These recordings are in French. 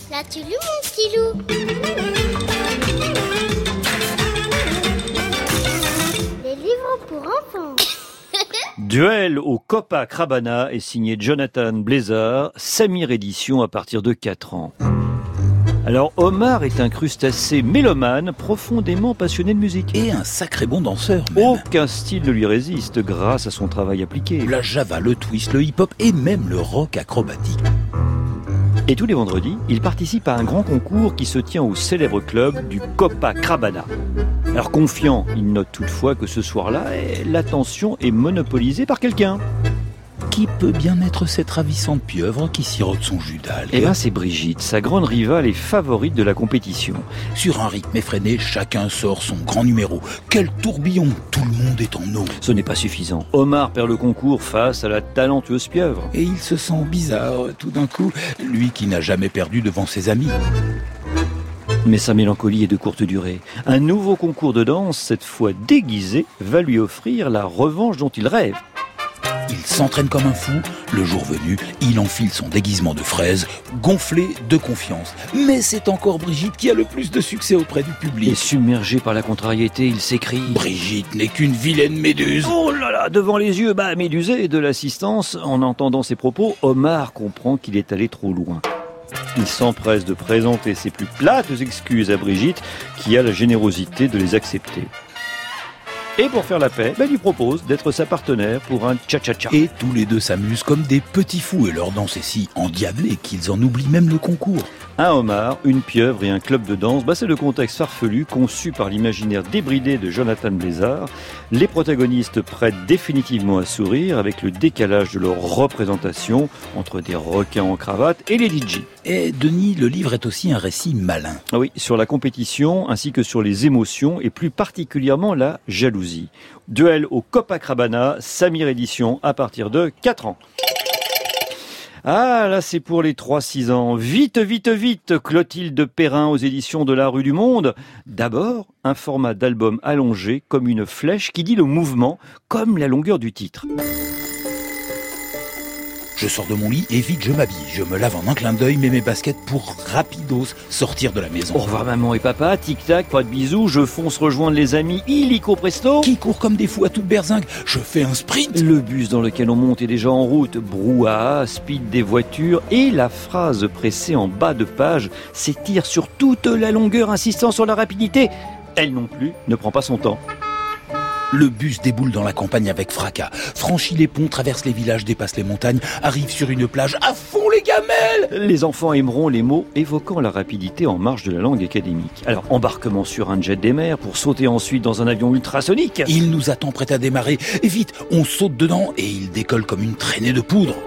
L'as-tu lu, mon petit loup? Les livres pour enfants. Duel au Copacabana est signé Jonathan Blizzard, Samir Édition à partir de 4 ans. Alors Omar est un crustacé mélomane, profondément passionné de musique. Et un sacré bon danseur même. Aucun style ne lui résiste grâce à son travail appliqué. La java, le twist, le hip-hop et même le rock acrobatique. Et tous les vendredis, il participe à un grand concours qui se tient au célèbre club du Copacabana. Alors confiant, il note toutefois que ce soir-là, l'attention est monopolisée par quelqu'un. Qui peut bien être cette ravissante pieuvre qui sirote son jus d'algue? Eh bien c'est Brigitte, sa grande rivale et favorite de la compétition. Sur un rythme effréné, chacun sort son grand numéro. Quel tourbillon, tout le monde est en eau. Ce n'est pas suffisant. Omar perd le concours face à la talentueuse pieuvre. Et il se sent bizarre tout d'un coup, lui qui n'a jamais perdu devant ses amis. Mais sa mélancolie est de courte durée. Un nouveau concours de danse, cette fois déguisé, va lui offrir la revanche dont il rêve. Il s'entraîne comme un fou. Le jour venu, il enfile son déguisement de fraise, gonflé de confiance. Mais c'est encore Brigitte qui a le plus de succès auprès du public. Et submergé par la contrariété, il s'écrie « Brigitte n'est qu'une vilaine méduse !» Oh là là, devant les yeux médusés de l'assistance, en entendant ces propos, Omar comprend qu'il est allé trop loin. Il s'empresse de présenter ses plus plates excuses à Brigitte, qui a la générosité de les accepter. Et pour faire la paix, il lui propose d'être sa partenaire pour un cha-cha-cha. Et tous les deux s'amusent comme des petits fous et leur danse est si endiablée qu'ils en oublient même le concours. Un homard, une pieuvre et un club de danse, c'est le contexte farfelu conçu par l'imaginaire débridé de Jonathan Blizzard. Les protagonistes prêtent définitivement à sourire avec le décalage de leur représentation entre des requins en cravate et les DJ. Et Denis, le livre est aussi un récit malin. Ah oui, sur la compétition ainsi que sur les émotions et plus particulièrement la jalousie. Duel au Copacabana, Samir Édition à partir de 4 ans. Ah, là, c'est pour les 3-6 ans. Vite, vite, vite, Clotilde Perrin aux éditions de la Rue du Monde. D'abord, un format d'album allongé comme une flèche qui dit le mouvement, comme la longueur du titre. Je sors de mon lit et vite je m'habille. Je me lave en un clin d'œil, mets mes baskets pour rapidos sortir de la maison. Au revoir maman et papa, tic-tac, pas de bisous, je fonce rejoindre les amis illico presto. Qui courent comme des fous à toute berzingue, je fais un sprint. Le bus dans lequel on monte est déjà en route, brouhaha, speed des voitures et la phrase pressée en bas de page s'étire sur toute la longueur insistant sur la rapidité. Elle non plus ne prend pas son temps. Le bus déboule dans la campagne avec fracas, franchit les ponts, traverse les villages, dépasse les montagnes, arrive sur une plage, à fond les gamelles. Les enfants aimeront les mots évoquant la rapidité en marge de la langue académique. Alors, embarquement sur un jet des mers pour sauter ensuite dans un avion ultrasonique. Il nous attend prêt à démarrer, et vite, on saute dedans et il décolle comme une traînée de poudre.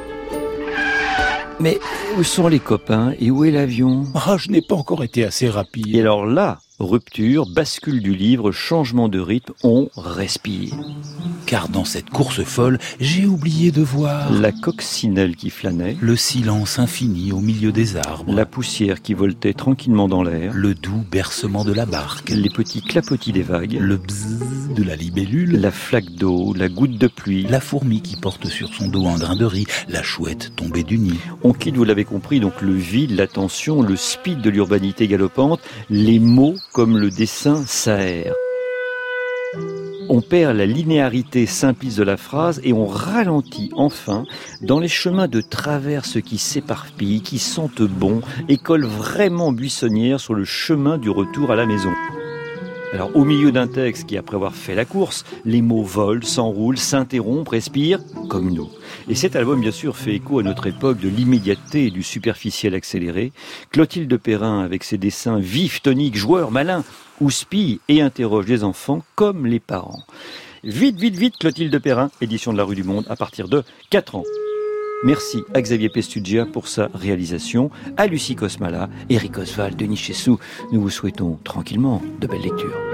Mais où sont les copains et où est l'avion ? Ah, je n'ai pas encore été assez rapide. Et alors là, rupture, bascule du livre, changement de rythme, on respire. Car dans cette course folle, j'ai oublié de voir la coccinelle qui flânait, le silence infini au milieu des arbres, la poussière qui voltait tranquillement dans l'air, le doux bercement de la barque, les petits clapotis des vagues, le bzzz de la libellule, la flaque d'eau, la goutte de pluie, la fourmi qui porte sur son dos un grain de riz, la chouette tombée du nid. On quitte, vous l'avez compris, donc le vide, la tension, le speed de l'urbanité galopante, les mots comme le dessin s'aère. On perd la linéarité simpliste de la phrase et on ralentit enfin dans les chemins de traverse qui s'éparpillent, qui sentent bon et collent vraiment buissonnière sur le chemin du retour à la maison. Alors, au milieu d'un texte qui, après avoir fait la course, les mots volent, s'enroulent, s'interrompent, respirent, comme nous. Et cet album, bien sûr, fait écho à notre époque de l'immédiateté et du superficiel accéléré. Clotilde Perrin, avec ses dessins vifs, toniques, joueurs, malins, houspille et interroge les enfants comme les parents. Vite, vite, vite, Clotilde Perrin, édition de la Rue du Monde, à partir de 4 ans. Merci à Xavier Pestugia pour sa réalisation, à Lucie Cosmala, Eric Oswald, Denis Chessou. Nous vous souhaitons tranquillement de belles lectures.